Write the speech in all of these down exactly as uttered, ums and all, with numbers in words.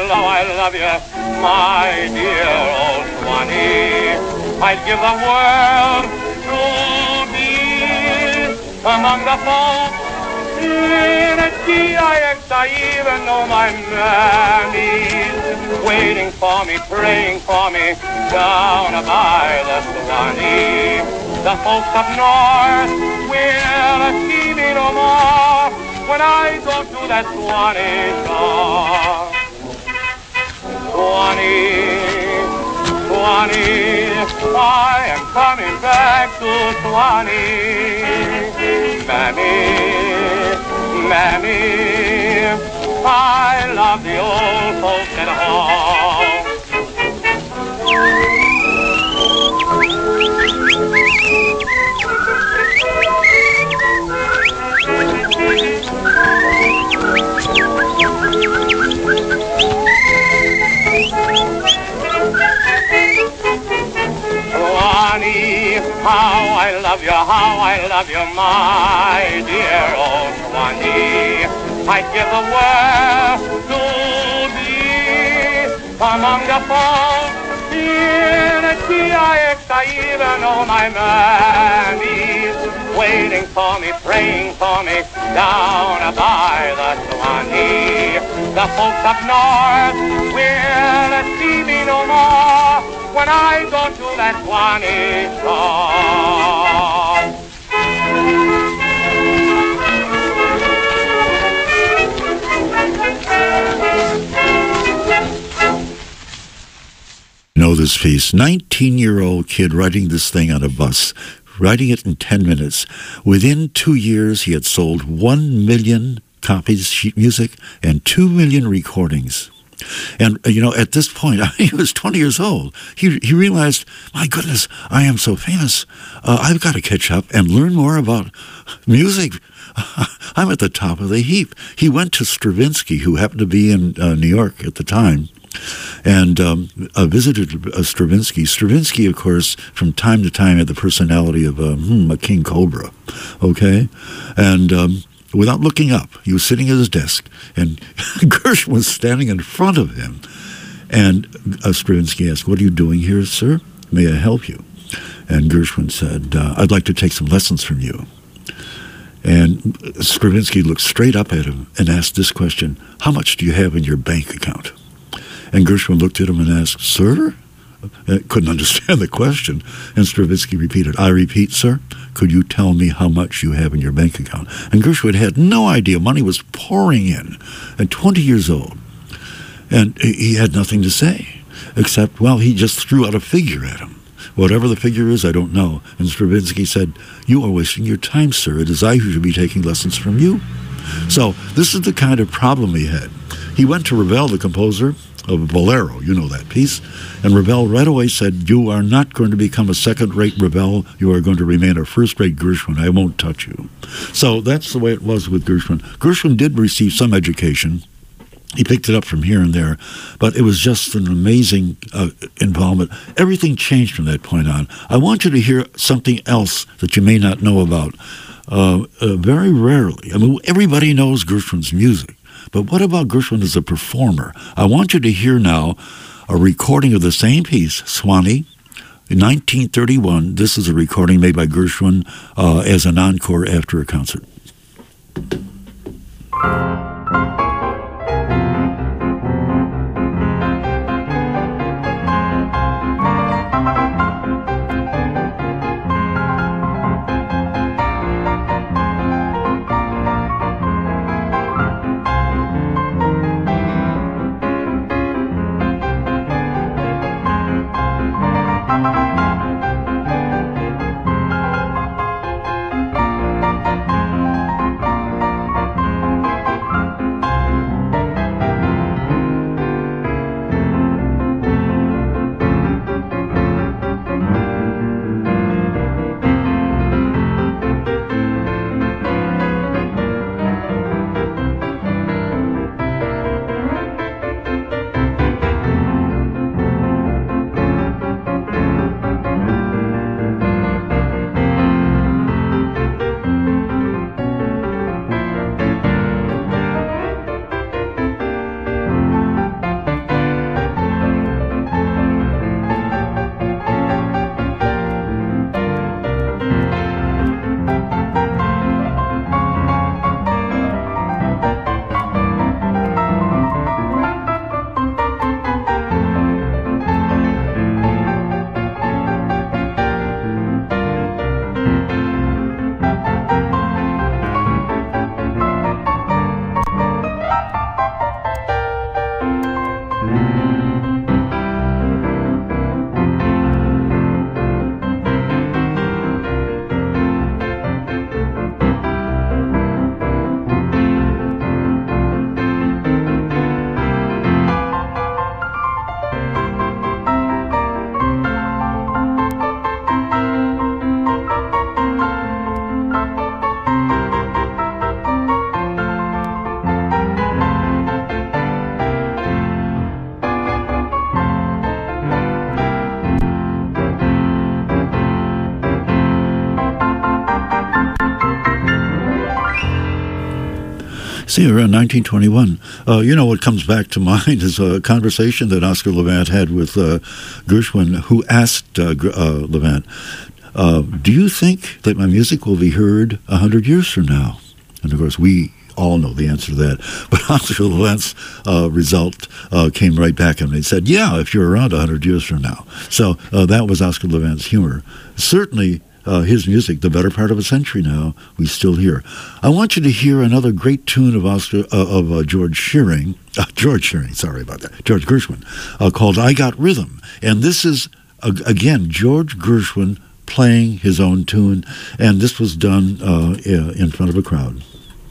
how I love you, my dear old Swanee. I'd give the world to be among the folks in a T I X. I even know my mammy's waiting for me, praying for me down by the Swanee. The folks up north will see me no more when I go to that Swanee shore. Swanee, Swanee, I am coming back to Swanee. Mammy, Mammy, I love the old folks at home. Swanee, how I love you, how I love you, my dear old Swanee. I'd give the world to be among the folks in a T I X. I even know my mammy's waiting for me, praying for me down by the Swanee. The folks up north will see me no more when I go to that Swanee shore. You know this piece, nineteen-year-old kid writing this thing on a bus, writing it in ten minutes. Within two years, he had sold one million copies of sheet music and two million recordings. And, you know, at this point, he was twenty years old. He he realized, my goodness, I am so famous. Uh, I've got to catch up and learn more about music. I'm at the top of the heap. He went to Stravinsky, who happened to be in uh, New York at the time, and um, uh, visited uh, Stravinsky. Stravinsky, of course, from time to time had the personality of uh, hmm, a king cobra, okay? And um, without looking up, he was sitting at his desk, and Gershwin was standing in front of him. And uh, Stravinsky asked, "What are you doing here, sir? May I help you?" And Gershwin said, uh, "I'd like to take some lessons from you." And Stravinsky looked straight up at him and asked this question: "How much do you have in your bank account?" And Gershwin looked at him and asked, "Sir?" I couldn't understand the question. And Stravinsky repeated, "I repeat, sir, could you tell me how much you have in your bank account?" And Gershwin had no idea. Money was pouring in at twenty years old. And he had nothing to say, except, well, he just threw out a figure at him. Whatever the figure is, I don't know. And Stravinsky said, "You are wasting your time, sir. It is I who should be taking lessons from you." So this is the kind of problem he had. He went to Ravel, the composer of Bolero, you know that piece, and Ravel right away said, "You are not going to become a second-rate Ravel. You are going to remain a first-rate Gershwin. I won't touch you." So that's the way it was with Gershwin. Gershwin did receive some education. He picked it up from here and there, but it was just an amazing uh, involvement. Everything changed from that point on. I want you to hear something else that you may not know about. Uh, uh, very rarely, I mean, everybody knows Gershwin's music, but what about Gershwin as a performer? I want you to hear now a recording of the same piece, Swanee, in nineteen thirty-one. This is a recording made by Gershwin uh, as an encore after a concert. See, around nineteen twenty-one. Uh, you know, what comes back to mind is a conversation that Oscar Levant had with uh, Gershwin, who asked uh, uh, Levant, uh, do you think that my music will be heard a hundred years from now? And, of course, we all know the answer to that. But Oscar Levant's uh, result uh, came right back and he said, yeah, if you're around a hundred years from now. So uh, that was Oscar Levant's humor. Certainly, Uh, his music, the better part of a century now, we still hear. I want you to hear another great tune of Oscar uh, of uh, George Shearing, uh, George Shearing, sorry about that, George Gershwin, uh, called "I Got Rhythm," and this is uh, again George Gershwin playing his own tune, and this was done uh, in front of a crowd.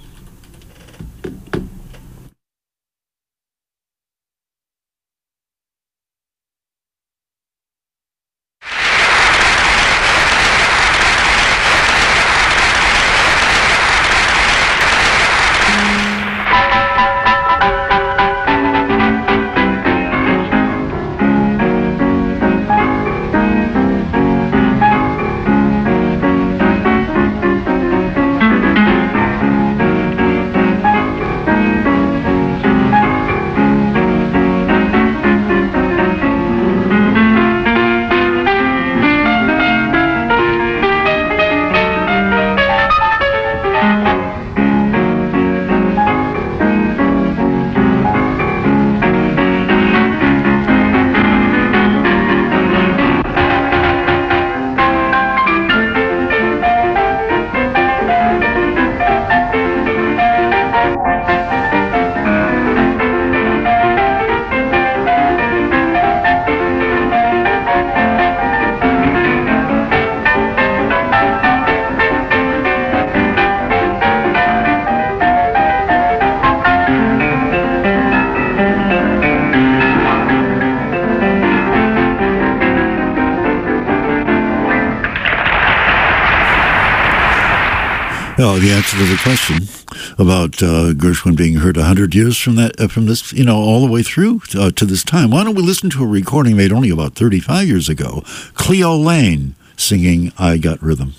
Well, the answer to the question about uh, Gershwin being heard a hundred years from that, uh, from this, you know, all the way through uh, to this time. Why don't we listen to a recording made only about thirty-five years ago? Cleo Laine singing "I Got Rhythm."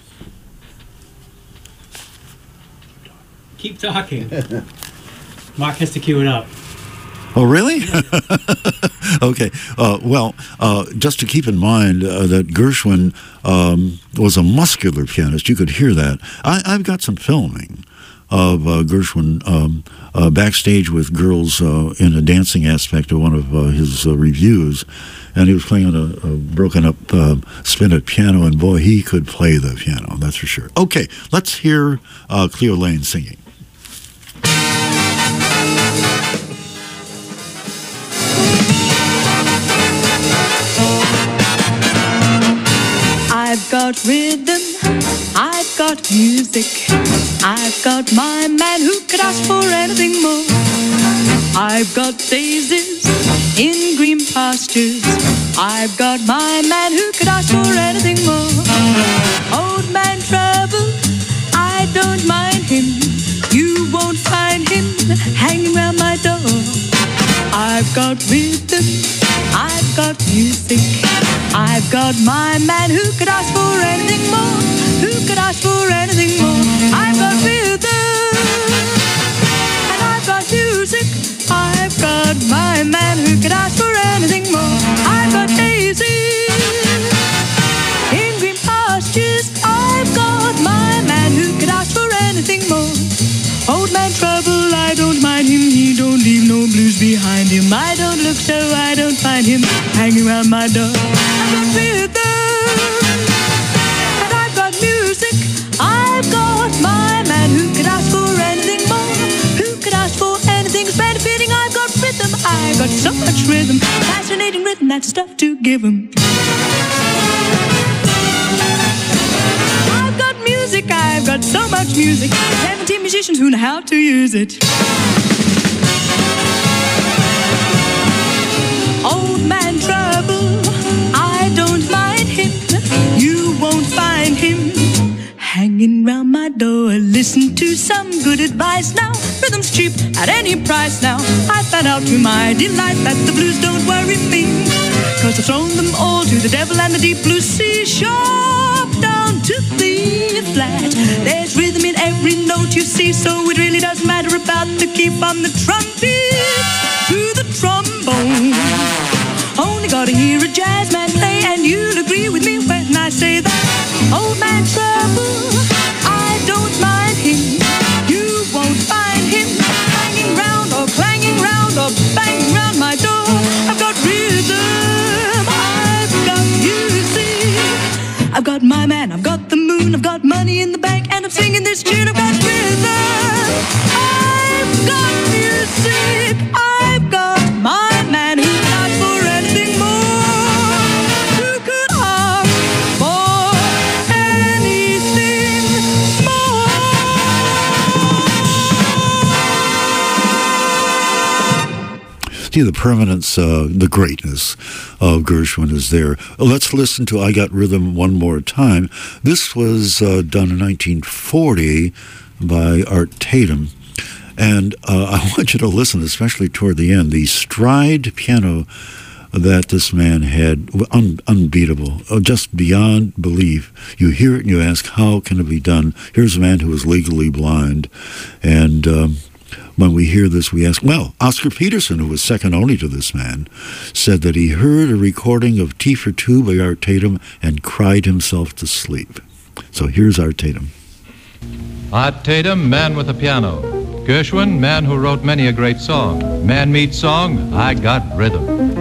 Keep talking. Mark has to cue it up. Oh, really? Okay. Uh, well, uh, just to keep in mind uh, that Gershwin um, was a muscular pianist. You could hear that. I, I've got some filming of uh, Gershwin um, uh, backstage with girls uh, in a dancing aspect of one of uh, his uh, reviews. And he was playing on a, a broken-up uh, spinet piano, and boy, he could play the piano, that's for sure. Okay, let's hear uh, Cleo Laine singing. I've got rhythm, I've got music, I've got my man who could ask for anything more. I've got daisies in green pastures, I've got my man who could ask for anything more. Old man trouble, I don't mind him, you won't find him hanging round my door. I've got rhythm, I've got music, I've got my man who could ask for anything more, who could ask for anything more. I've got rhythm, and I've got music, I've got my man who could ask for anything more. I've got daisies in green pastures, I've got my man who could ask for anything more. Old man trouble, I don't mind him, he don't leave no blues behind him. I don't look so I don't find him hanging around my door. I've got rhythm, and I've got music, I've got my man who could ask for anything more, who could ask for anything benefiting. I've got rhythm, I've got so much rhythm, fascinating rhythm, that's stuff to give him. I've got music, I've got so much music, seventeen musicians who know how to use it. Old man trouble, I don't mind him, you won't find him hanging round my door. Listen to some good advice now, rhythm's cheap at any price now. I found out to my delight that the blues don't worry me, cause I've thrown them all to the devil and the deep blue sea, sharp down to the flat. There's rhythm in every only note you see, so it really doesn't matter about the key from the trumpet to the trombone. Only gotta hear a jazz man play, and you'll agree with me when I say that old man trouble, I don't mind him. You won't find him hanging round or clanging round or banging round my door. I've got rhythm, I've got music, I've got my man, I've got the moon, I've got money in the bank, and I'm singing this tune. I've got rhythm, I've got music, I've got my man who's not for anything more. Who could ask for anything more? See, the permanence, uh, the greatness of Gershwin is there. Let's listen to I Got Rhythm one more time. This was uh, done in nineteen forty by Art Tatum. And uh, I want you to listen, especially toward the end, the stride piano that this man had, un- unbeatable, uh, just beyond belief. You hear it and you ask, how can it be done? Here's a man who is legally blind. And um, when we hear this, we ask, well, Oscar Peterson, who was second only to this man, said that he heard a recording of Tea for Two by Art Tatum and cried himself to sleep. So here's Art Tatum. Art Tatum, man with a piano. Gershwin, man who wrote many a great song. Man meets song, I Got Rhythm.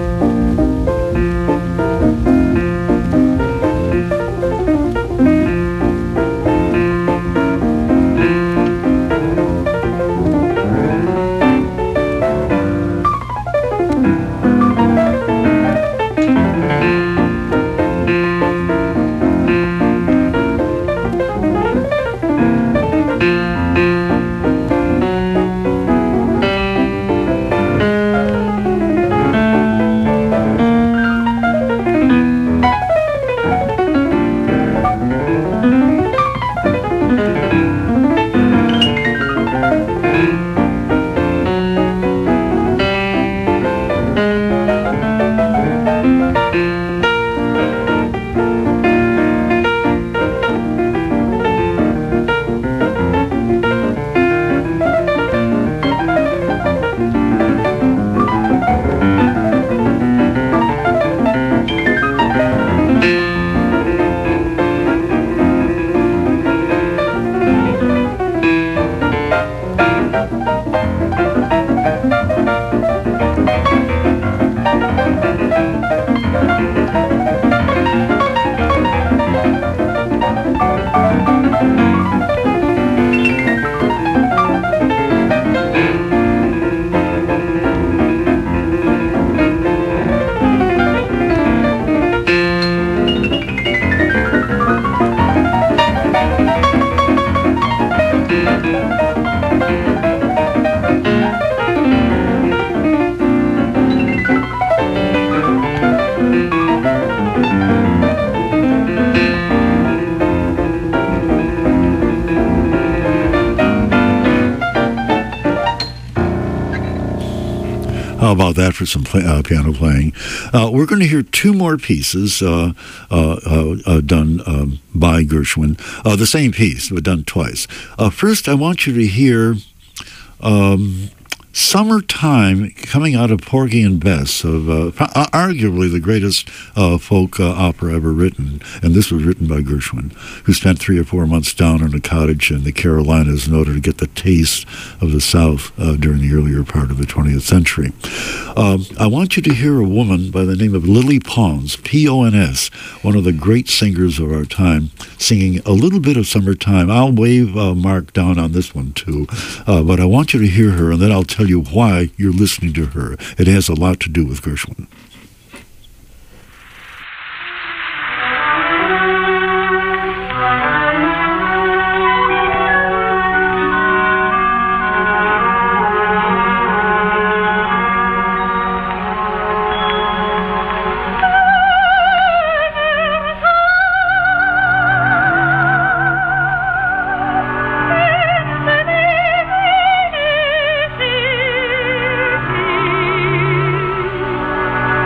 How about that for some play, uh, piano playing? Uh, we're going to hear two more pieces uh, uh, uh, uh, done um, by Gershwin. Uh, the same piece, but done twice. Uh, first, I want you to hear um, Summertime, coming out of Porgy and Bess, of uh, arguably the greatest uh, folk uh, opera ever written. And this was written by Gershwin, who spent three or four months down in a cottage in the Carolinas in order to get the taste of the South uh, during the earlier part of the twentieth century. Um, I want you to hear a woman by the name of Lily Pons, P O N S, one of the great singers of our time, singing a little bit of Summertime. I'll wave uh, Mark down on this one, too. Uh, but I want you to hear her, and then I'll tell you why you're listening to her. It has a lot to do with Gershwin. Thank you.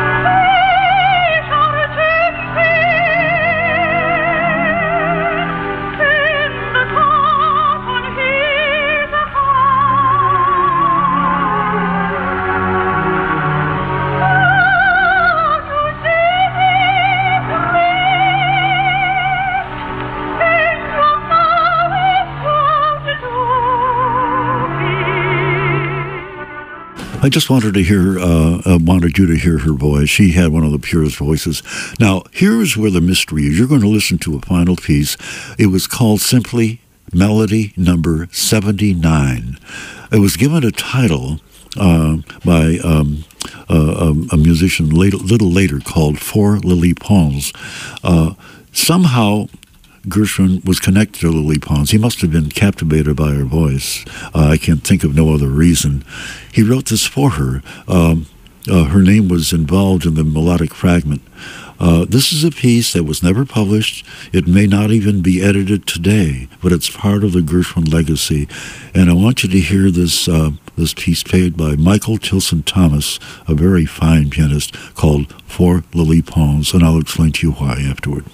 I just wanted to hear, uh, uh, wanted you to hear her voice. She had one of the purest voices. Now, here's where the mystery is. You're going to listen to a final piece. It was called simply Melody Number seventy-nine. It was given a title uh, by um, uh, um, a musician a little later called Four Lily Pons. Uh, somehow, Gershwin was connected to Lily Pons. He must have been captivated by her voice. Uh, I can't think of no other reason. He wrote this for her. Um, uh, her name was involved in the melodic fragment. Uh, this is a piece that was never published. It may not even be edited today, but it's part of the Gershwin legacy. And I want you to hear this uh, this piece played by Michael Tilson Thomas, a very fine pianist, called Four Lily Pons, and I'll explain to you why afterward.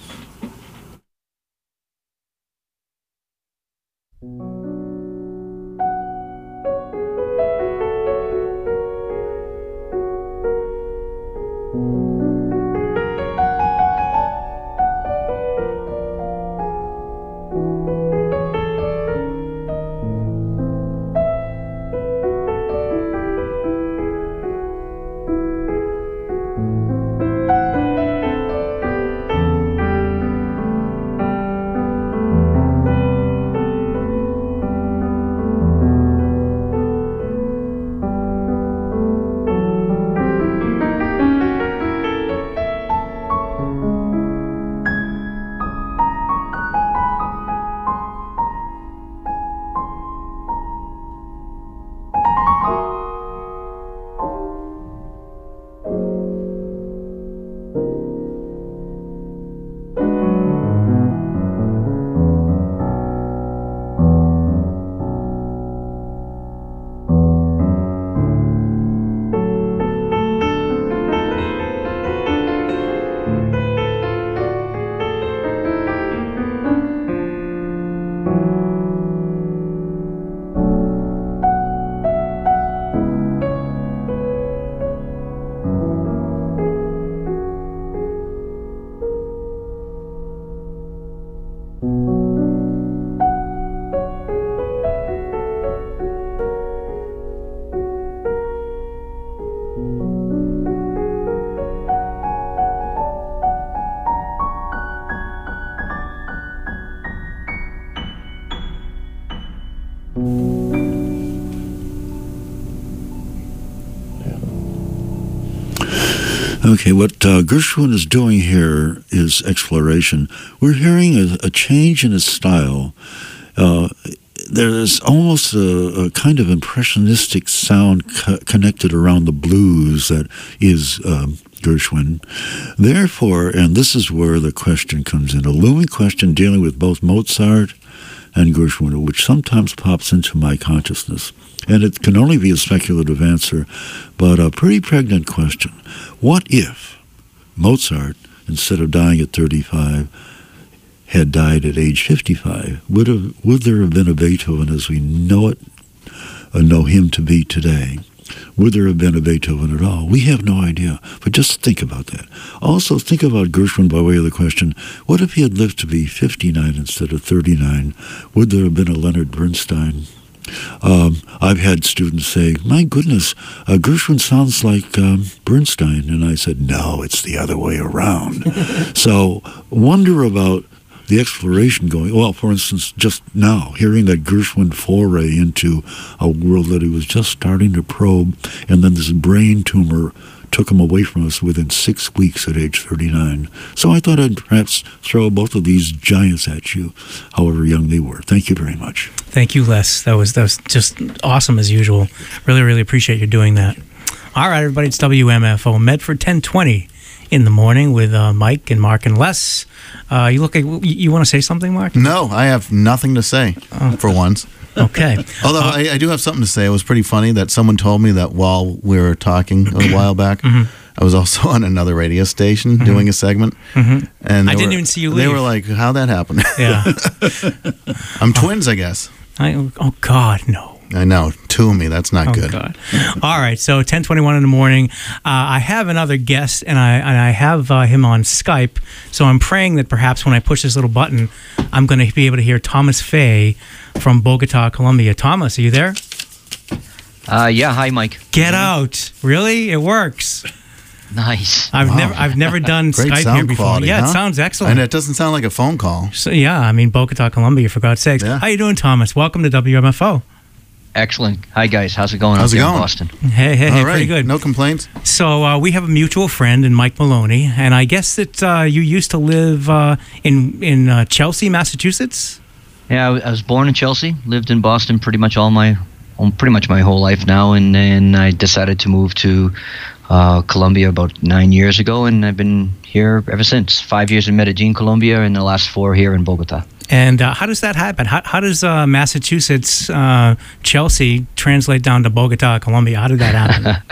Okay, what uh, Gershwin is doing here is exploration. We're hearing a, a change in his style. Uh, there's almost a, a kind of impressionistic sound co- connected around the blues that is um, Gershwin. Therefore, and this is where the question comes in, a looming question dealing with both Mozart and Gershwin, which sometimes pops into my consciousness. And it can only be a speculative answer, but a pretty pregnant question. What if Mozart, instead of dying at thirty-five, had died at age fifty-five? Would have, would there have been a Beethoven as we know it, or know him to be today? Would there have been a Beethoven at all? We have no idea, but just think about that. Also, think about Gershwin by way of the question, what if he had lived to be fifty-nine instead of thirty-nine? Would there have been a Leonard Bernstein? Um, I've had students say, my goodness, uh, Gershwin sounds like um, Bernstein. And I said, no, it's the other way around. So wonder about the exploration going. Well, for instance, just now, hearing that Gershwin foray into a world that he was just starting to probe, and then this brain tumor took him away from us within six weeks at age thirty-nine. So I thought I'd perhaps throw both of these giants at you, however young they were. Thank you very much. Thank you, Les. That was that was just awesome as usual. Really, really appreciate you doing that. All right, everybody, it's W M F O Medford ten twenty in the morning with uh, Mike and Mark and Les. Uh, you look like you, you want to say something, Mark? No, I have nothing to say Oh. for once. Okay. Although Uh, I, I do have something to say. It was pretty funny that someone told me that while we were talking a while back, Mhm. I was also on another radio station Mhm. doing a segment. Mhm. And I they didn't were- even see you They leave. were like, how'd that happen? Yeah. I'm twins, I guess. I, oh, God, no. I know. Two of me. That's not Oh, good. God. All right, so ten twenty-one in the morning. Uh, I have another guest, and I and I have uh, him on Skype, so I'm praying that perhaps when I push this little button, I'm going to be able to hear Thomas Fay from Bogota, Colombia. Thomas, are you there? Uh, yeah, hi, Mike. Get out! Really? It works. Nice. I've Wow. never I've never done Great Skype sound here before. quality, Yeah, huh? it sounds excellent. And it doesn't sound like a phone call. So, yeah, I mean Bogota, Colombia, for God's sakes. Yeah. How you doing, Thomas? Welcome to W M F O. Excellent. Hi, guys. How's it going How's out it there in going? Boston? Hey, hey, hey, All right. pretty good. No complaints. So uh, we have a mutual friend in Mike Maloney, and I guess that uh, you used to live uh, in in uh, Chelsea, Massachusetts. Yeah, I w- I was born in Chelsea, lived in Boston pretty much all my, um, pretty much my whole life now, and then I decided to move to uh, Colombia about nine years ago, and I've been here ever since. Five years in Medellin, Colombia, and the last four here in Bogota. And uh, how does that happen? How, how does uh, Massachusetts, uh, Chelsea translate down to Bogota, Colombia? How did that happen?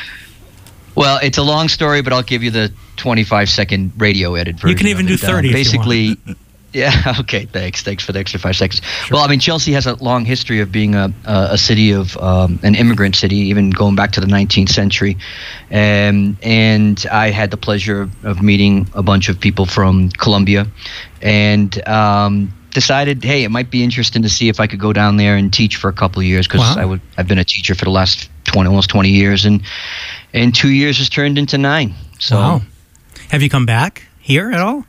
Well, it's a long story, but I'll give you the twenty-five second radio edit version. You can even of do it. Uh, thirty if you Basically, yeah, okay, thanks. Thanks for the extra five seconds. Well, I mean, Chelsea has a long history of being a, a, a city of um, an immigrant city, even going back to the nineteenth century. Um, and I had the pleasure of, of meeting a bunch of people from Colombia and um, decided, hey, it might be interesting to see if I could go down there and teach for a couple of years because Wow. I would I've been a teacher for the last twenty, almost twenty years, and and two years has turned into nine. So. Wow. Have you come back here at all?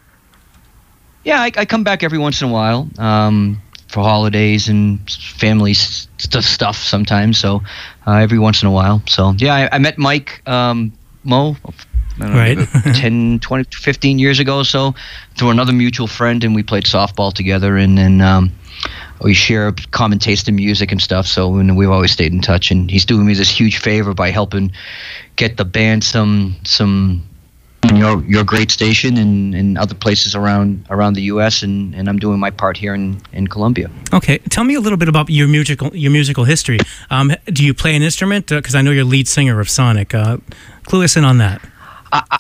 Yeah, I, I come back every once in a while um, for holidays and family s- st- stuff sometimes. So uh, every once in a while. So yeah, I, I met Mike um, Mo, I don't know, Right. about ten, twenty, fifteen years ago or so through another mutual friend, and we played softball together, and then um, we share a common taste in music and stuff. So and we've always stayed in touch, and he's doing me this huge favor by helping get the band some some. Your your great station and, and other places around around the U S and, and I'm doing my part here in, in Colombia. Okay, tell me a little bit about your musical your musical history. Um, do you play an instrument? Because I know you're lead singer of Sonic. Uh, clue us in on that. I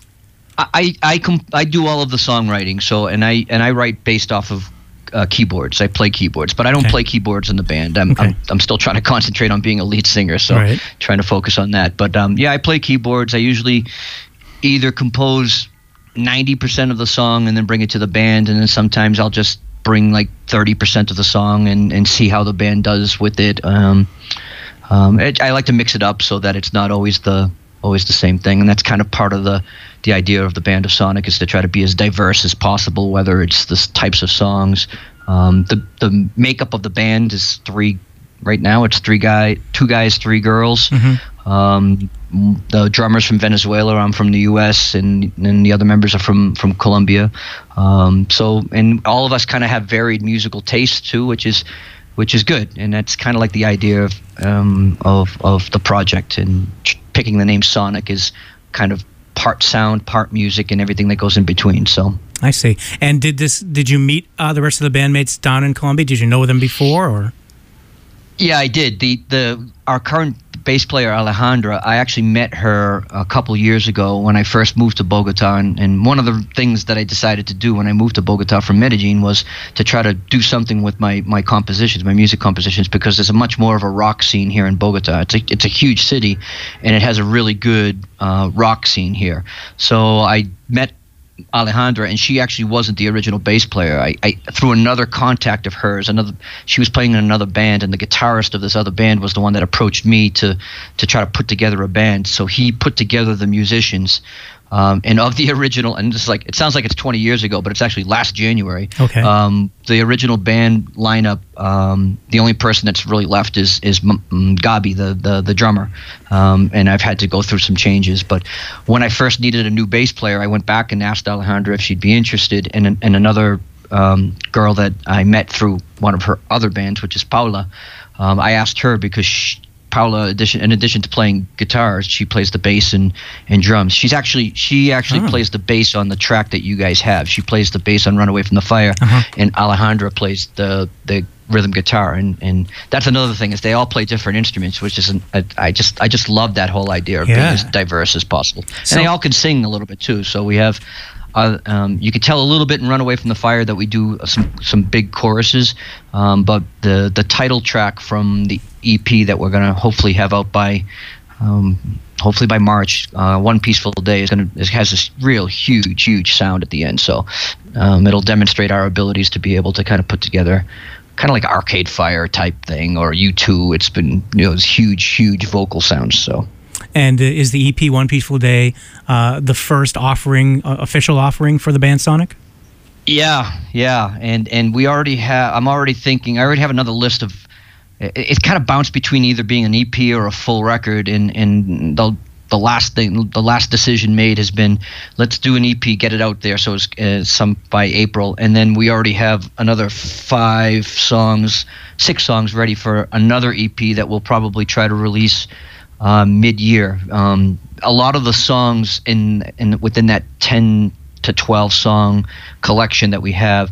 I I, com- I do all of the songwriting. So and I and I write based off of uh, keyboards. I play keyboards, but I don't Okay. play keyboards in the band. I'm, Okay. I'm I'm still trying to concentrate on being a lead singer. So Right. trying to focus on that. But um, yeah, I play keyboards. I usually either compose ninety percent of the song and then bring it to the band, and then sometimes I'll just bring like thirty percent of the song and, and see how the band does with it. Um, um, it. I like to mix it up so that it's not always the always the same thing, and that's kind of part of the the idea of the Band of Sonic is to try to be as diverse as possible, whether it's the s- types of songs. Um, the the makeup of the band is three. Right now, it's three guy, two guys, three girls. Um, the drummer's from Venezuela. I'm from the U S, and and the other members are from from Colombia. Um, so, and all of us kind of have varied musical tastes too, which is which is good, and that's kind of like the idea of um, of of the project. And ch- picking the name Sonic is kind of part sound, part music, and everything that goes in between. So. I see. And did this? Did you meet uh, the rest of the bandmates down in Colombia? Did you know them before, or? Yeah, I did. The the our current bass player Alejandra, I actually met her a couple years ago when I first moved to Bogota, and, and one of the things that I decided to do when I moved to Bogota from Medellin was to try to do something with my, my compositions, my music compositions, because there's a much more of a rock scene here in Bogota. It's a it's a huge city, and it has a really good uh, rock scene here. So I met Alejandra, and she actually wasn't the original bass player. I, I through another contact of hers, another she was playing in another band, and the guitarist of this other band was the one that approached me to to try to put together a band. So he put together the musicians, um, and of the original, and it's like it sounds like it's twenty years ago, but it's actually last January. Okay. Um, the original band lineup, um, the only person that's really left is is M- M- Gabi, the the the drummer, um, and I've had to go through some changes. But when I first needed a new bass player, I went back and asked Alejandra if she'd be interested, and and another um, girl that I met through one of her other bands, which is Paula. Um, I asked her because she, Paula, addition, in addition to playing guitars, she plays the bass and, and drums. She's actually she actually Oh. plays the bass on the track that you guys have. She plays the bass on "Runaway from the Fire," Uh-huh. and Alejandra plays the the rhythm guitar. And, and that's another thing is they all play different instruments, which is an, I, I just I just love that whole idea of being Yeah. as diverse as possible. So- and they all can sing a little bit too. So we have. Uh, um, you could tell a little bit in "Runaway from the Fire" that we do some some big choruses, um, but the the title track from the E P that we're gonna hopefully have out by, um, hopefully by March, uh, "One Peaceful Day" is gonna it has this real huge huge sound at the end. So um, it'll demonstrate our abilities to be able to kind of put together kind of like Arcade Fire type thing, or U two. It's been, you know, those huge, huge vocal sounds. So. And uh, is the E P One Peaceful Day uh, the first offering, uh, official offering for the band Sonic? Yeah, yeah, and and we already have. I'm already thinking. I already have another list of. It, it's kind of bounced between either being an E P or a full record, and and the the last thing, the last decision made has been, let's do an E P, get it out there, so it's uh, some by April, and then we already have another five songs, six songs ready for another E P that we'll probably try to release uh, mid-year. Um, a lot of the songs in in within that ten to twelve song collection that we have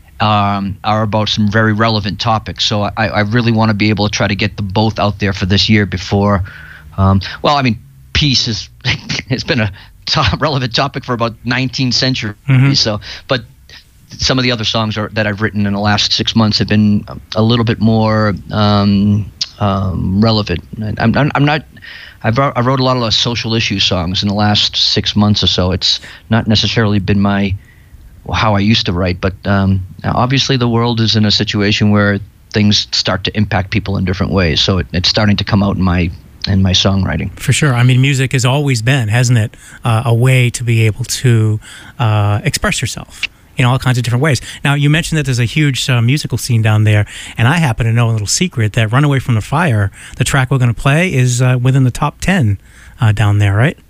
um, are about some very relevant topics. So I, I really want to be able to try to get them both out there for this year before. Um, well, I mean, peace is it's been a top, relevant topic for about nineteen centuries. Mm-hmm. So, but some of the other songs are, that I've written in the last six months have been a little bit more um, um, relevant. I'm, I'm, I'm not. I wrote, I wrote a lot of social issue songs in the last six months or so. It's not necessarily been my how I used to write, but um, obviously the world is in a situation where things start to impact people in different ways. So it, it's starting to come out in my in my songwriting. For sure. I mean, music has always been, hasn't it, uh, a way to be able to uh, express yourself in all kinds of different ways. Now, you mentioned that there's a huge uh, musical scene down there, and I happen to know a little secret that Runaway from the Fire, the track we're going to play, is uh, within the top ten uh, down there, right?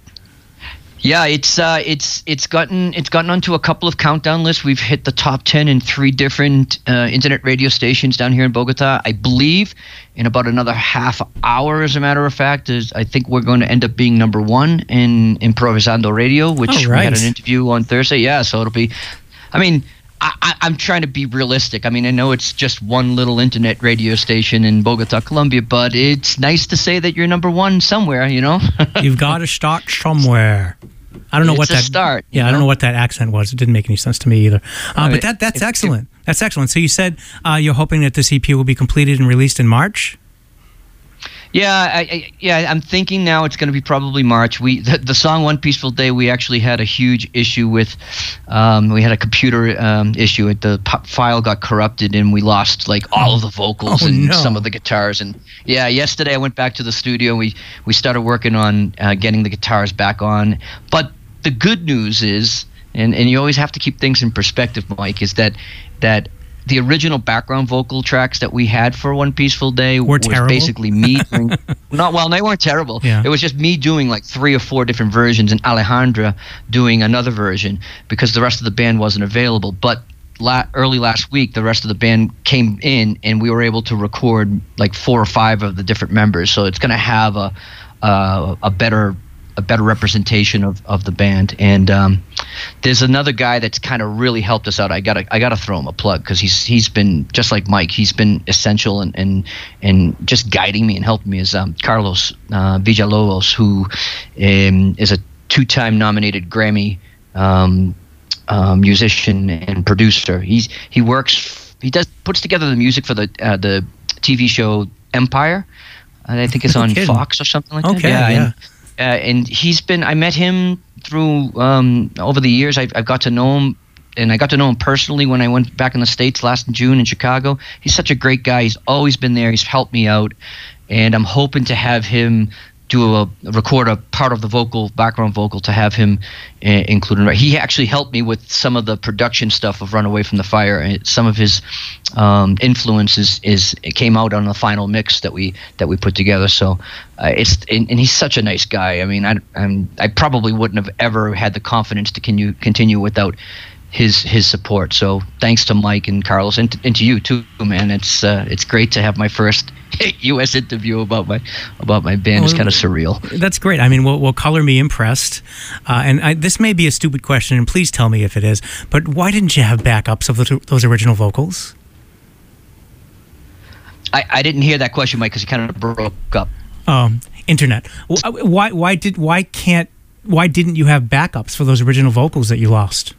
Yeah, it's uh, it's it's gotten it's gotten onto a couple of countdown lists. We've hit the top ten in three different uh, internet radio stations down here in Bogota. I believe in about another half hour, as a matter of fact, is I think we're going to end up being number one in Improvisando Radio, which oh, right. we had an interview on Thursday. Yeah, so it'll be. I mean, I, I, I'm trying to be realistic. I mean, I know it's just one little internet radio station in Bogota, Colombia, but it's nice to say that you're number one somewhere, you know? You've got to start somewhere. I don't know it's what a that start. Yeah, know? I don't know what that accent was. It didn't make any sense to me either. Uh, I mean, but that that's if, excellent. If, that's excellent. So you said uh, you're hoping that this E P will be completed and released in March? Yeah, I, I, yeah. I'm thinking now it's going to be probably March. We the, the song "One Peaceful Day" we actually had a huge issue with. Um, we had a computer um, issue. It, the p- file got corrupted, and we lost like all of the vocals oh, and no. some of the guitars. And yeah, yesterday I went back to the studio. And we we started working on uh, getting the guitars back on. But the good news is, and, and you always have to keep things in perspective, Mike, is that that. The original background vocal tracks that we had for One Peaceful Day were was terrible? basically me doing, not well, they weren't terrible. Yeah. It was just me doing like three or four different versions and Alejandra doing another version because the rest of the band wasn't available. But la- early last week, the rest of the band came in and we were able to record like four or five of the different members. So it's going to have a uh, a better a better representation of, of the band. And um, there's another guy that's kind of really helped us out. I gotta I gotta throw him a plug because he's he's been just like Mike. He's been essential and and, and just guiding me and helping me. Is um, Carlos uh, Villalobos, who um, is a two-time nominated Grammy um, uh, musician and producer. He's he works he does puts together the music for the uh, the T V show Empire. I think it's on Fox or something like okay, that. Yeah, yeah. And, Uh, and he's been, I met him through, um, over the years, I've, I've got to know him, and I got to know him personally when I went back in the States last June in Chicago. He's such a great guy. He's always been there. He's helped me out. And I'm hoping to have him do a, record a part of the vocal, background vocal, to have him uh, included. He actually helped me with some of the production stuff of Runaway from the Fire. And some of his um, influences is it came out on the final mix that we that we put together. So uh, it's and, and he's such a nice guy. I mean, I I'm, I probably wouldn't have ever had the confidence to continue continue without his his support. So thanks to Mike and Carlos and to, and to you too, man. It's uh, it's great to have my first U S interview about my about my band. Well, it's kind of surreal. That's great. I mean, well, well color me impressed. Uh, and I, this may be a stupid question, and please tell me if it is. But why didn't you have backups of the, those original vocals? I, I didn't hear that question, Mike, because you kind of broke up. Um, internet. Why why did why can't why didn't you have backups for those original vocals that you lost?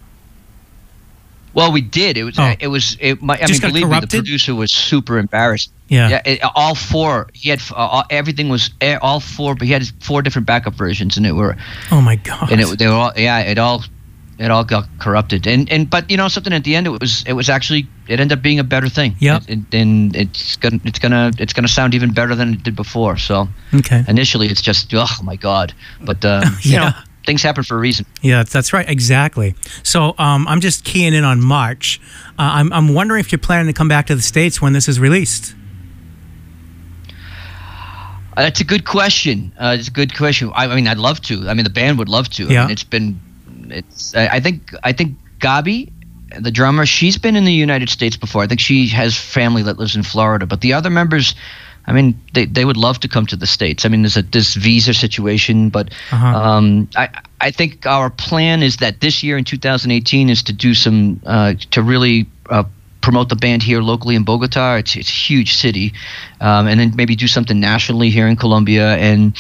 Well, we did. It was. Oh. It was. It, my, I Just mean, believe corrupted? me, the producer was super embarrassed. Yeah. Yeah. It, all four. He had uh, everything was all four, but he had four different backup versions, and it were. Oh my god. And it they were all. Yeah. It all. it all got corrupted. And and but you know something, at the end it was it was actually it ended up being a better thing. Yeah. And it's gonna it's gonna it's gonna sound even better than it did before. So Okay. initially it's just, oh my God, but uh, you Yeah. know, things happen for a reason. Yeah, that's right. Exactly. So um, I'm just keying in on March. Uh, I'm, I'm wondering if you're planning to come back to the States when this is released. Uh, That's a good question. Uh, it's a good question. I, I mean, I'd love to. I mean, the band would love to. I Yeah. mean, it's been, it's. I I think I think Gabi, the drummer, she's been in the United States before. I think she has family that lives in Florida. But the other members, I mean, they, they would love to come to the States. I mean, there's a this visa situation, but Uh-huh. um, I I think our plan is that this year in two thousand eighteen is to do some uh, to really. Uh, promote the band here locally in Bogota. It's, it's a huge city. Um, and then maybe do something nationally here in Colombia, and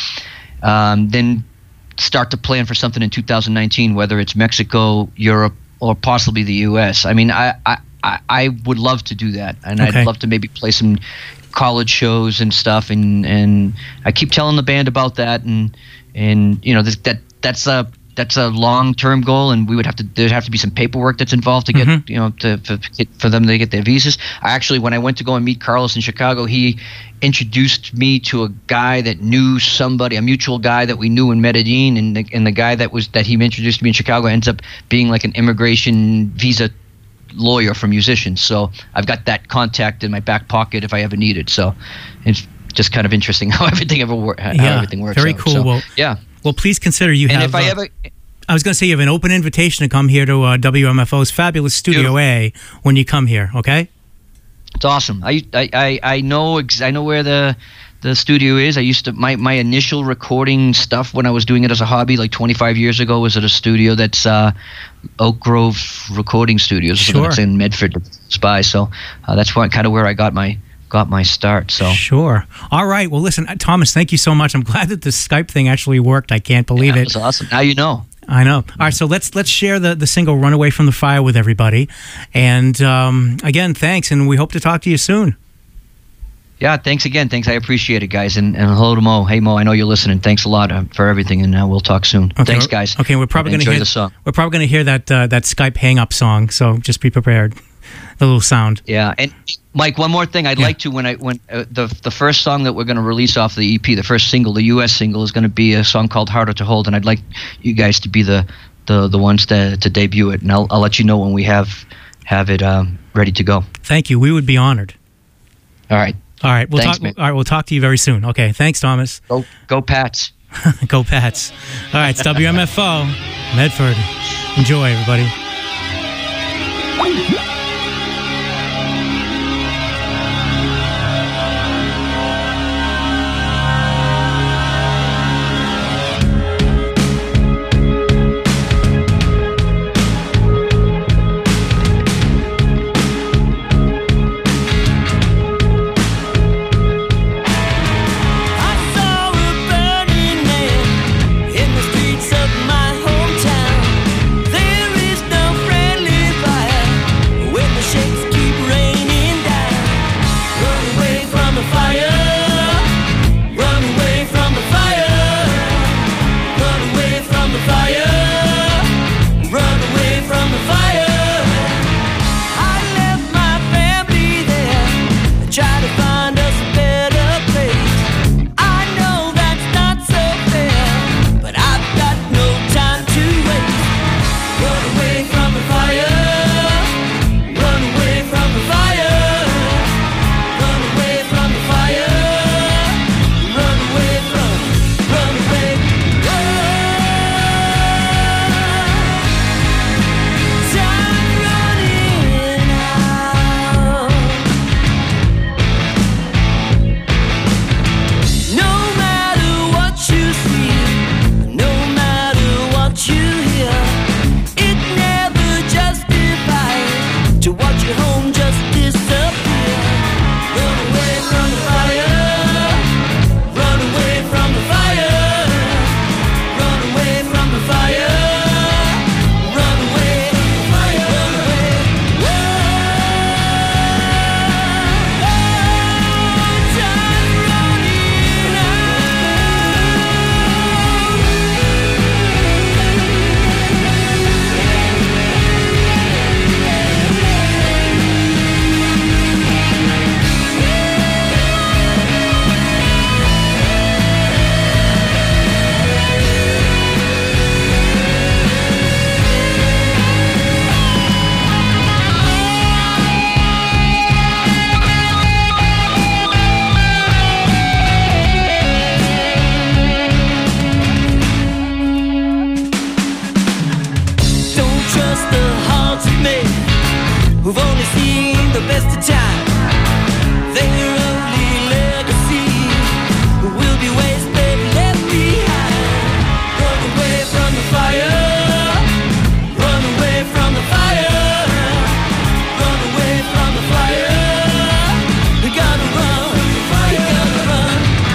um, then start to plan for something in two thousand nineteen, whether it's Mexico, Europe, or possibly the U S. I mean, I, I, I- I would love to do that. And Okay. I'd love to maybe play some college shows and stuff. And, and I keep telling the band about that. And, and you know, this, that that's a that's a long-term goal, and we would have to there'd have to be some paperwork that's involved to get Mhm. you know to for, for them to get their visas. I actually, when I went to go and meet Carlos in Chicago, he introduced me to a guy that knew somebody, a mutual guy that we knew in Medellin, and the, and the guy that was that he introduced me in Chicago ends up being like an immigration visa lawyer for musicians. So I've got that contact in my back pocket if I ever need it. So it's just kind of interesting how everything ever wor- how Yeah, everything works. very out. cool. So, Well, yeah. Well, please consider you And have. if I uh, ever I was going to say you have an open invitation to come here to uh, W M F O's fabulous Studio A when you come here. Okay. It's awesome. I I, I, I know ex- I know where the the studio is. I used to my, my initial recording stuff when I was doing it as a hobby like twenty-five years ago was at a studio that's uh, Oak Grove Recording Studios. Sure. That's in Medford, Spy. So uh, that's what, kind of where I got my got my start. So Sure. All right. Well, listen, uh, Thomas, thank you so much. I'm glad that the Skype thing actually worked. I can't believe yeah, it. it was awesome. Now you know. I know. All right, so let's let's share the, the single "Runaway from the Fire" with everybody. And um, again, thanks, and we hope to talk to you soon. Yeah, thanks again. Thanks. I appreciate it, guys. And, and hello to Mo. Hey, Mo, I know you're listening. Thanks a lot uh, for everything, and uh, we'll talk soon. Okay, Thanks, we're- guys. Okay, we're probably going to Enjoy hear the song. We're probably going to hear that uh, that Skype hang up song. So just be prepared. The little sound. Yeah, and Mike, one more thing I'd Yeah. like to when I when uh, the the first song that we're going to release off the E P, the first single, the U S single, is going to be a song called "Harder to Hold," and I'd like you guys to be the the, the ones to, to debut it, and I'll I'll let you know when we have have it um, ready to go. Thank you. We would be honored. All right, All right, we'll Thanks, talk. man. All right, we'll talk to you very soon. Okay, thanks, Thomas. go go Pats. Go Pats. All right, it's W M F O, Medford. Enjoy, everybody. I saw a burning man in the streets of my hometown. There is no friendly fire across the hall to me, who've only seen the best of time. Their only legacy will be wasted, left behind. Run away from the fire, run away from the fire, run away from the fire. You gotta run, you gotta run.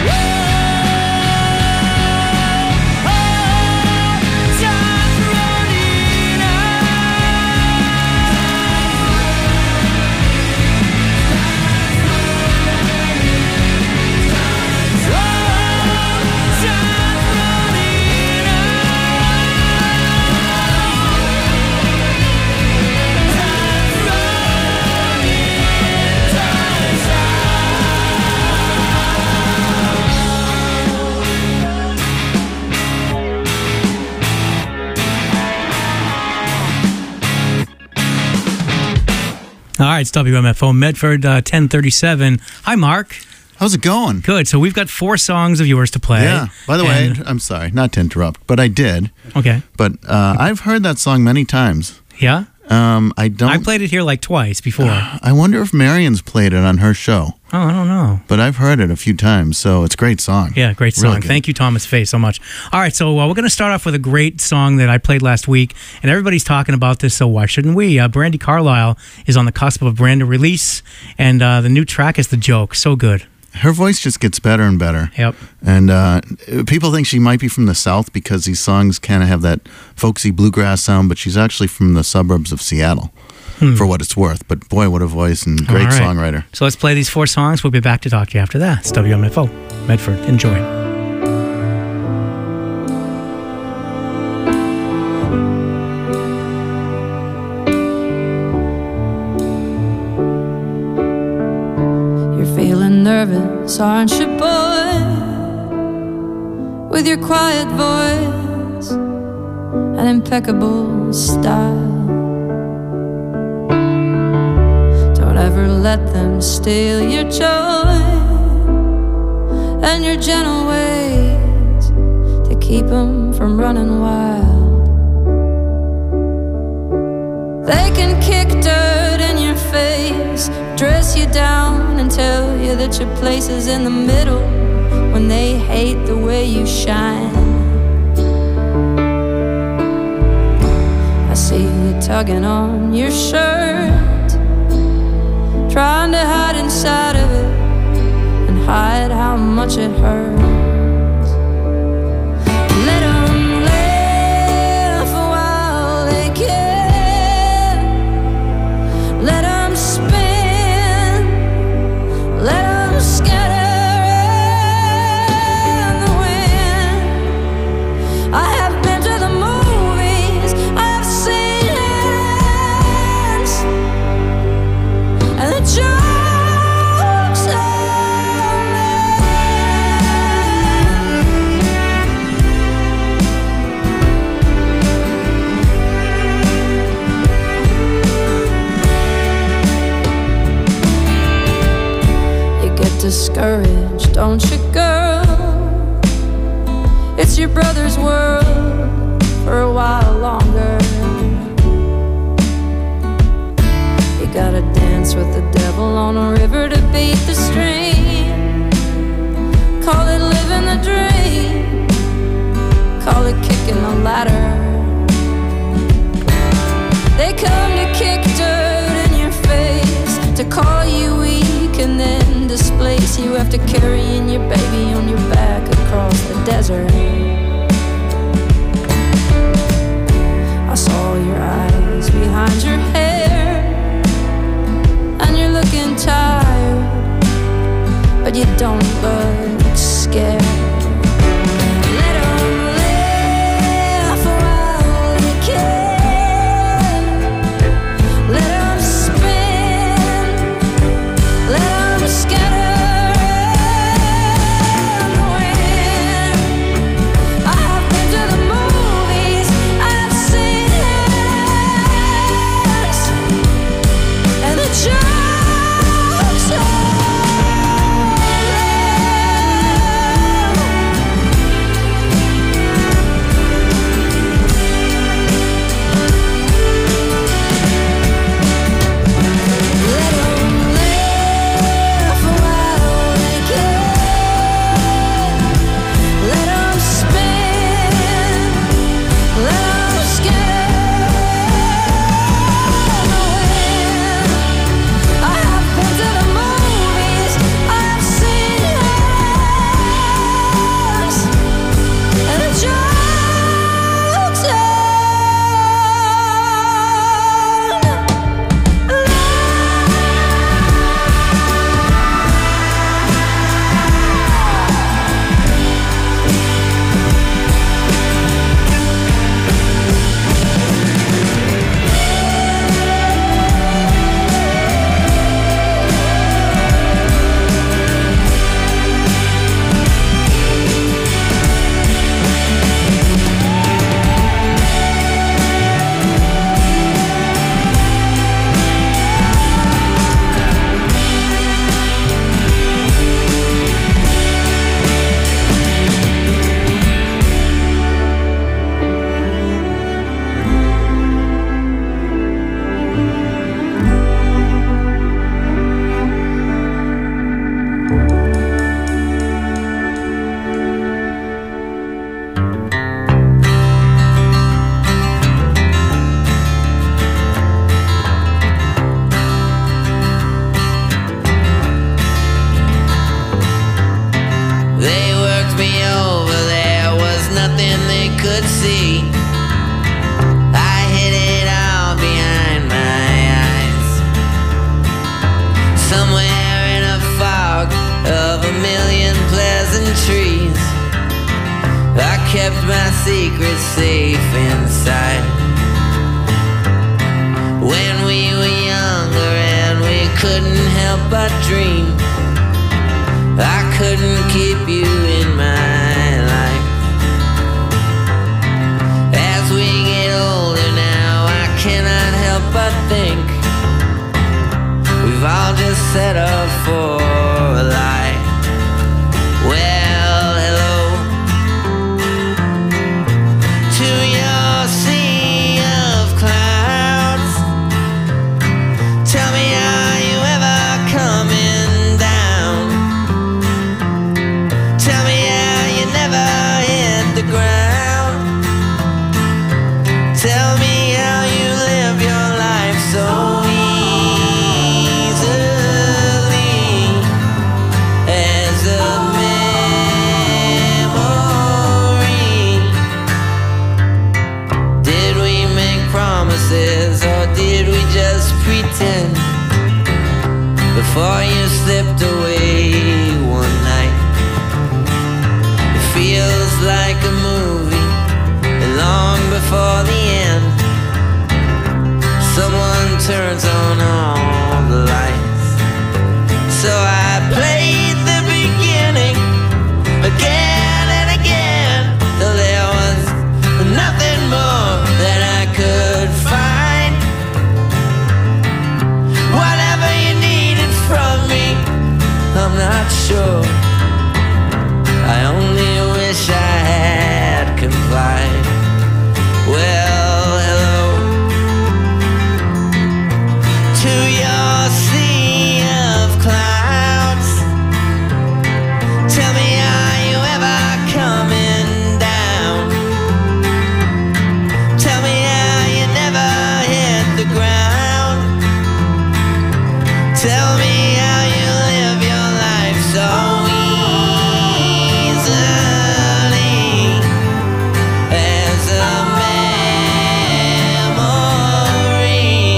All right, it's W M F O Medford, uh, ten thirty-seven. Hi, Mark. How's it going? Good. So we've got four songs of yours to play. Yeah. By the and- way, I'm sorry, not to interrupt, but I did. Okay. But uh, I've heard that song many times. Yeah? Um, I don't. I played it here like twice before. I wonder if Marion's played it on her show. Oh, I don't know. But I've heard it a few times, so it's a great song. Yeah, great song. Really good. Thank you, Thomas Fay, so much. All right, so uh, we're going to start off with a great song that I played last week, and everybody's talking about this, so why shouldn't we? Uh, Brandi Carlile is on the cusp of a brand new release, and uh, the new track is The Joke. So good. Her voice just gets better and better. Yep. And uh, people think she might be from the South because these songs kind of have that folksy bluegrass sound, but she's actually from the suburbs of Seattle, hmm. for what it's worth. But boy, what a voice and great right. songwriter. So let's play these four songs. We'll be back to talk to you after that. It's W M F O Medford. Enjoy. Nervous, aren't you, boy? With your quiet voice and impeccable style. Don't ever let them steal your joy and your gentle ways to keep them from running wild. They can kick dirt in your face, dress you down and tell you that your place is in the middle when they hate the way you shine. I see you tugging on your shirt, trying to hide inside of it and hide how much it hurts. Let them laugh while they can. Let them spin. Let them scatter in the wind. I have been to the movies, I have seen it, and the jokes are discouraged, don't you, girl? It's your brother's world for a while longer. You gotta dance with the devil on a river to beat the stream. Call it living the dream, call it kicking the ladder. They come to kick dirt in your face, to call you weak and then displace you after carrying your baby on your back across the desert. I saw your eyes behind your hair, and you're looking tired, but you don't look scared. Let 'em laugh while they can. Let 'em spin. Let 'em scatter in the wind. kept my secret safe inside. When we were younger and we couldn't help but dream, I couldn't keep you in my life. As we get older now, I cannot help but think we've all just set up for a lie. Well, hello to your sea of clouds. Tell me, are you ever coming down? Tell me how you never hit the ground. Tell me how you live your life so easily as a memory. Did we make promises or did we just pretend before you slipped away one night? It feels like a movie, and long before the end, someone turns on all the lights. So I played the beginning again and again till there was nothing more that I could find. Whatever you needed from me, I'm not sure. I only wish I had complied. Well, hello to your sea of clouds. Tell me, are you ever coming down? Tell me how you never hit the ground. Tell me how you live your life so easily as a memory.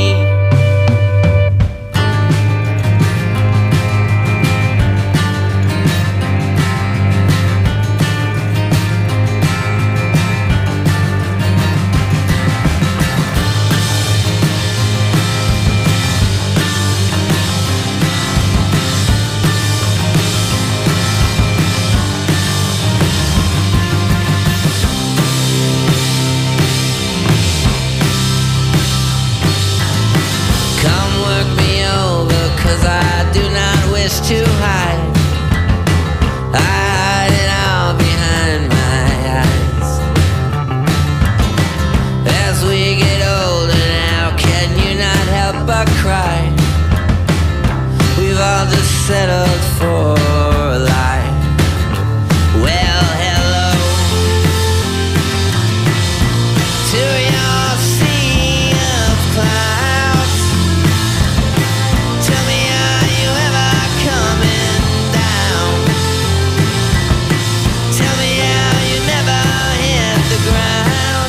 Come work me over, 'cause I do not wish to hide. I hide it all behind my eyes. As we get older now, can you not help but cry? We've all just settled for a lie. Well, hello to your sea of clouds. Tell me, are you ever coming down? Tell me how you never hit the ground.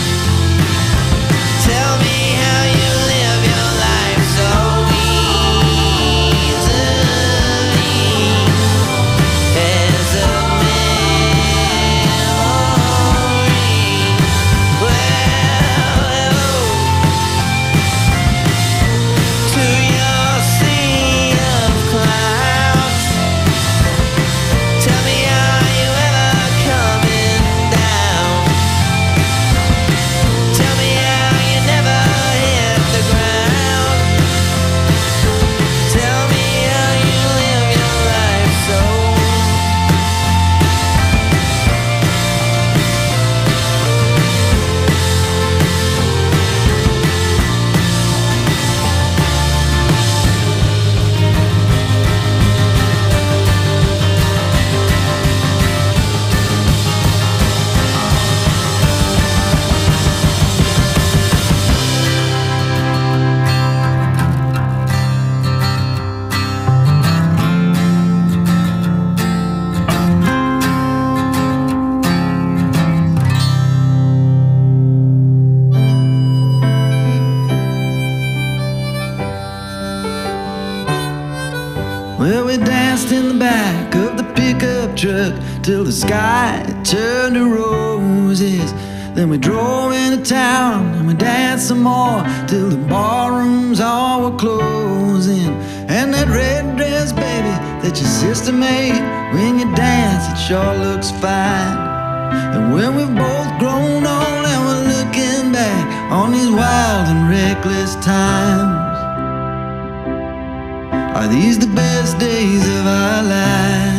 Tell me how you live your life so easily as a memory. Well, hello to your sea of clouds. Tell me, are you ever coming down? Tell me how you never hit the ground. Tell me how you live your life so. Well, we danced in the back of the pickup truck till the sky turned to roll. roses. Then we drove into town and we danced some more till the barrooms all were closing. And that red dress, baby, that your sister made, when you dance, it sure looks fine. And when we've both grown old and we're looking back on these wild and reckless times, are these the best days of our lives?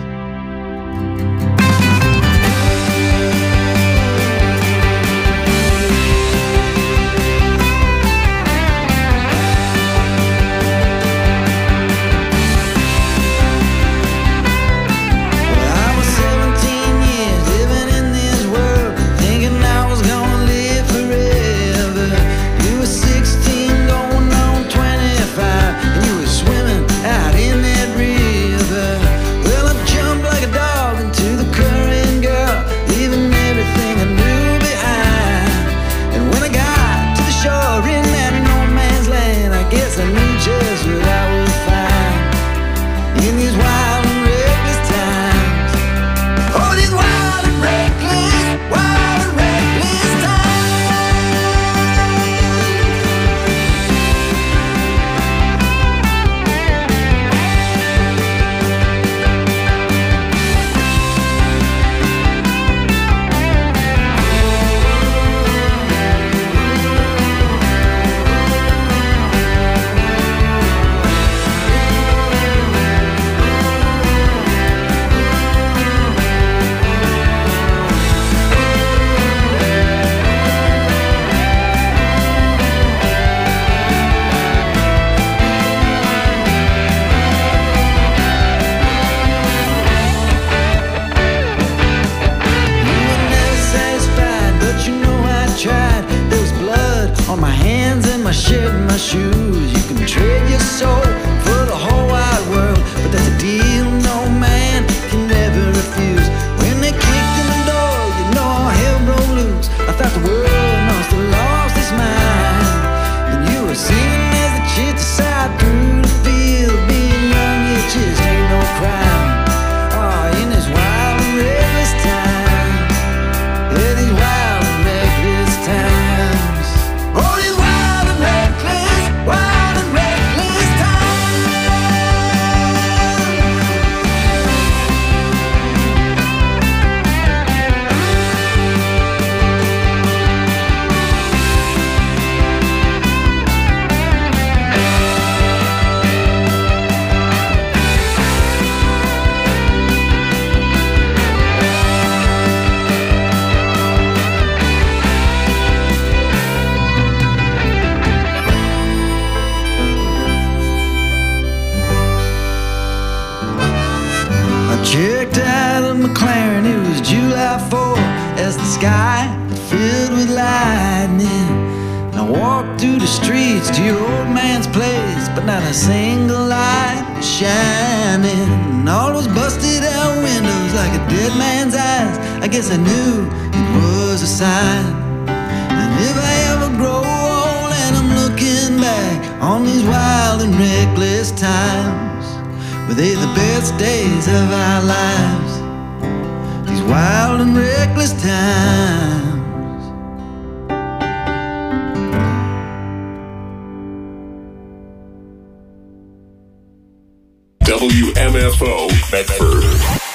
W M F O Medford.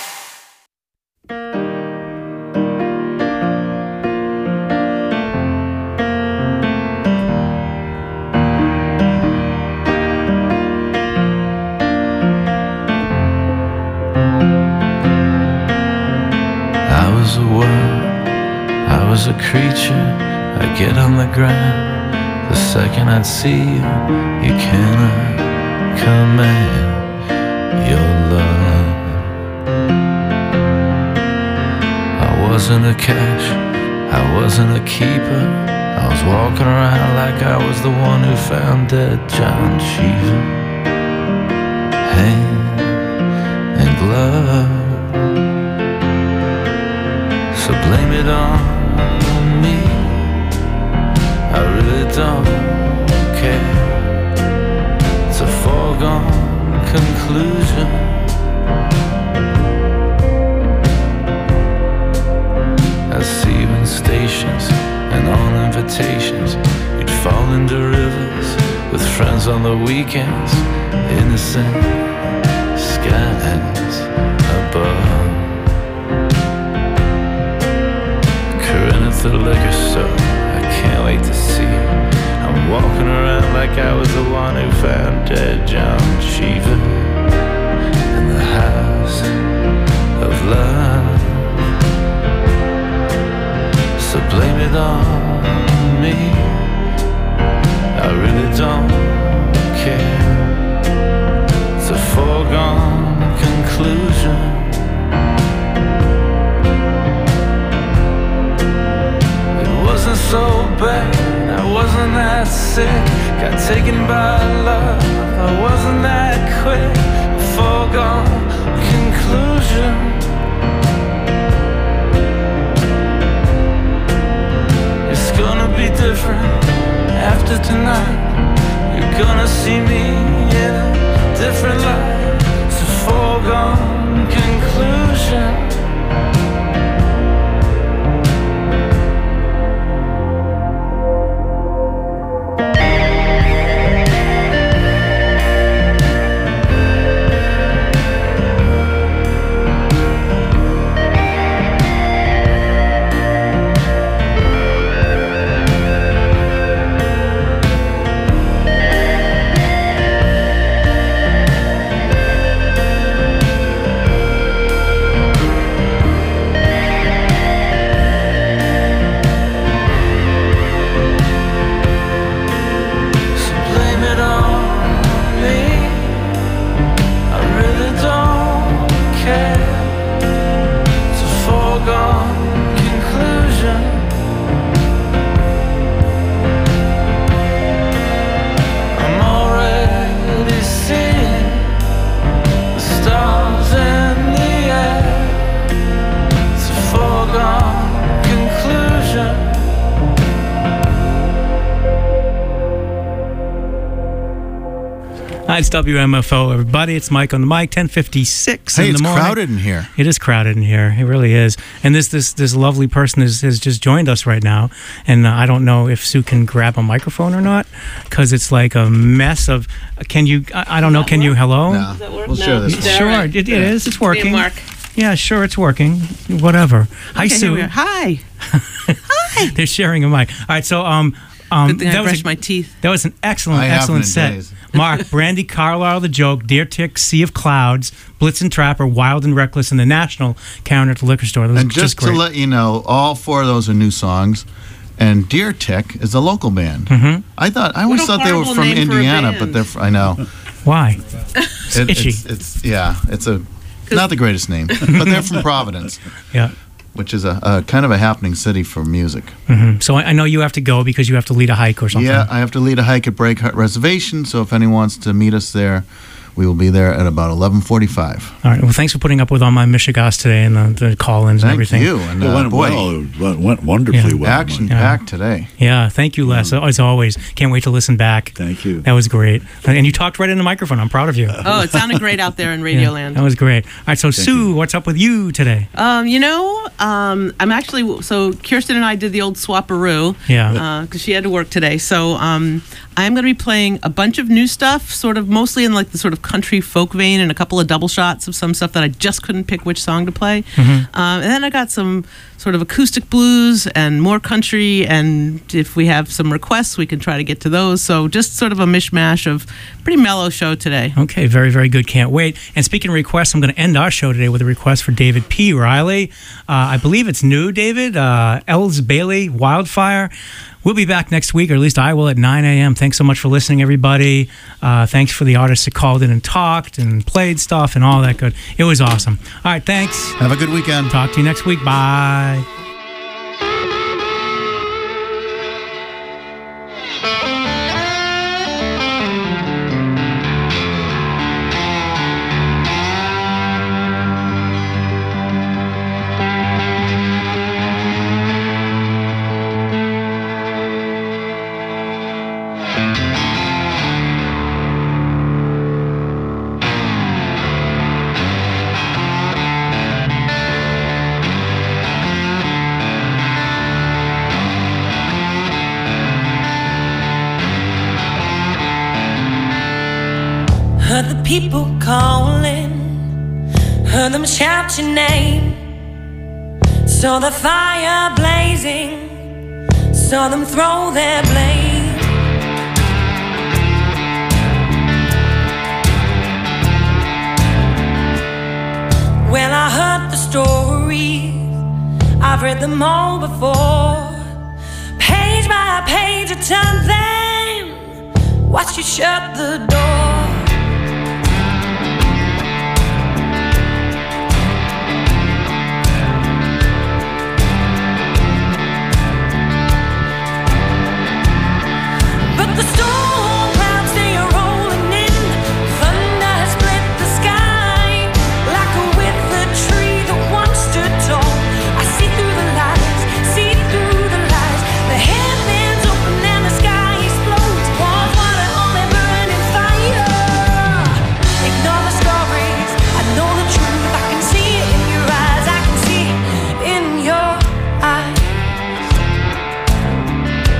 I was a world, I was a creature. I get on the ground the second I'd see you. You cannot command your love. I wasn't a catch, I wasn't a keeper. I was walking around like I was the one who found dead John Cheever. Hand and glove, so blame it on me. I really don't care. It's a foregone conclusion. I see when invitations. You'd fall into rivers with friends on the weekends. Innocent skies above. Corinne at the liquor store, I can't wait to see you. I'm walking around like I was the one who found dead John Cheever in the house of love. So blame it on me, I really don't care. It's a foregone conclusion. It wasn't so bad, I wasn't that sick. Got taken by love, I wasn't that quick. A foregone conclusion. It's gonna be different after tonight. You're gonna see me in a different light. It's a foregone conclusion. It's W M F O, everybody. It's Mike on the mic, ten fifty-six Hey, in the it's morning. crowded in here. It is crowded in here. It really is. And this this this lovely person has, has just joined us right now. And uh, I don't know if Sue can grab a microphone or not, because it's like a mess of. Can you? I, I don't know. Can you? Hello? No. Does that work? We'll No. share this. Is that Sure, right? it, it is. It's Me and working. Mark. Yeah, sure, it's working. Whatever. Hi, Okay, here Sue. we are. Hi. They're sharing a mic. All right, so um, um, Good thing I that was brushed a, my teeth. that was an excellent, I haven't excellent in set. days. Mark, Brandy Carlisle, The Joke, Deer Tick, Sea of Clouds, Blitz and Trapper, Wild and Reckless, and The National counter at the liquor store. That was And just great. to let you know, all four of those are new songs. And Deer Tick is a local band. Mhm. I thought I always What a thought they were horrible from name for a Indiana, band. but they're. Fr- I know. Why? It- itchy. It's, it's yeah. It's a not the greatest name, but they're from Providence, Yeah. which is a, a kind of a happening city for music. hmm So I, I know you have to go because you have to lead a hike or something. Yeah, I have to lead a hike at Break Hut Reservation. So if anyone wants to meet us there, we will be there at about eleven forty-five. All right. Well, thanks for putting up with all my Michigas today and the, the call-ins and Thank everything. you. And It uh, went boy, well. It went- went wonderfully Yeah. well. action Mike. packed today. Yeah. Thank you, Les. As always. Can't wait to listen back. Thank you. That was great. And you talked right in the microphone. I'm proud of you. Oh, it sounded great out there in Radio Yeah, Land. that was great. All right. So, Sue, what's up with you today? Um, you know, um, I'm actually so Kirsten and I did the old swaparoo. Yeah. Because she had to work today, so um, I'm going to be playing a bunch of new stuff, sort of mostly in like the sort of country folk vein, and a couple of double shots of some stuff that I just couldn't pick which song to play. Mhm. Um, and then I got some sort of acoustic blues and more country, and if we have some requests, we can try to get to those. So just sort of a mishmash of pretty mellow show today. Okay, very, very good. Can't wait. And speaking of requests, I'm going to end our show today with a request for David P. Riley. Uh, I believe it's new, David. Uh, Els Bailey, Wildfire. We'll be back next week, or at least I will, at nine a.m. Thanks so much for listening, everybody. Uh, thanks for the artists that called in and talked and played stuff and all that good. It was awesome. All right, thanks. Have a good weekend. Talk to you next week. Bye. Heard the people calling, heard them shout your name. Saw the fire blazing, saw them throw their blame. Well, I heard the stories, I've read them all before. Page by page I turned them, watched you shut the door.